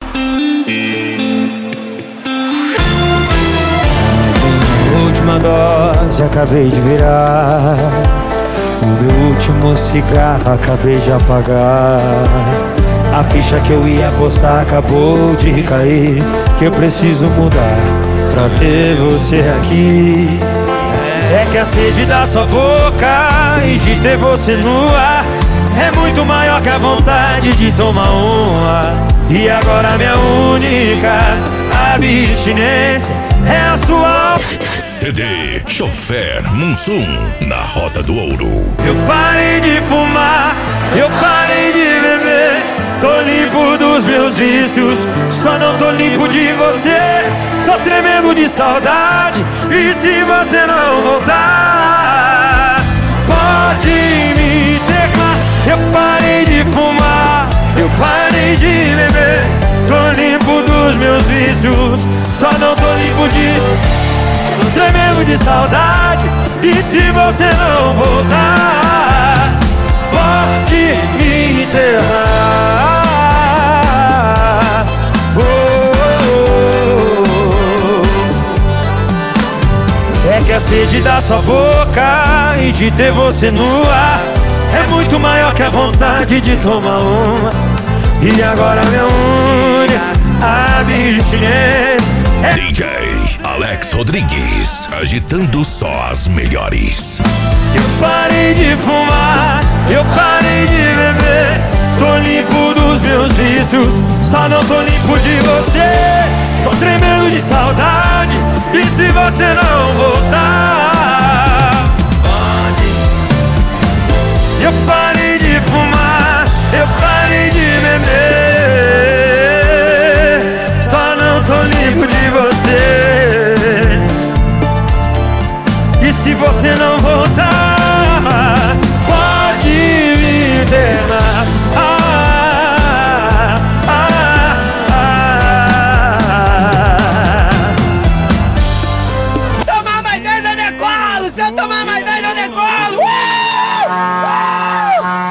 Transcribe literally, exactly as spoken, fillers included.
Última dose acabei de virar, o meu último cigarro acabei de apagar. A ficha que eu ia apostar acabou de cair, que eu preciso mudar pra ter você aqui. É que a sede da sua boca e de ter você no ar é muito maior que a vontade de tomar uma. E agora minha única abstinência é a sua. C D Chofer Munsum, na Rota do Ouro. Eu parei de fumar, eu parei de beber, tô limpo dos meus vícios, só não tô limpo de você. Tô tremendo de saudade, e se você não voltar, pode me internar. Eu parei de fumar, eu parei de beber, tô limpo dos meus vícios, só não tô limpo de... Tô tremendo de saudade, e se você não voltar, pode me enterrar. Oh, oh, oh. É que a sede da sua boca e de ter você no ar é muito maior que a vontade de tomar uma. E agora minha única abstinência é... D J Alex Rodrigues, agitando só as melhores. Eu parei de fumar, eu parei de beber, tô limpo dos meus vícios, só não tô limpo de você. Tô tremendo de saudade, e se você não voltar, pode. Eu parei de fumar, eu parei de beber, só não tô limpo de você. E se você não voltar,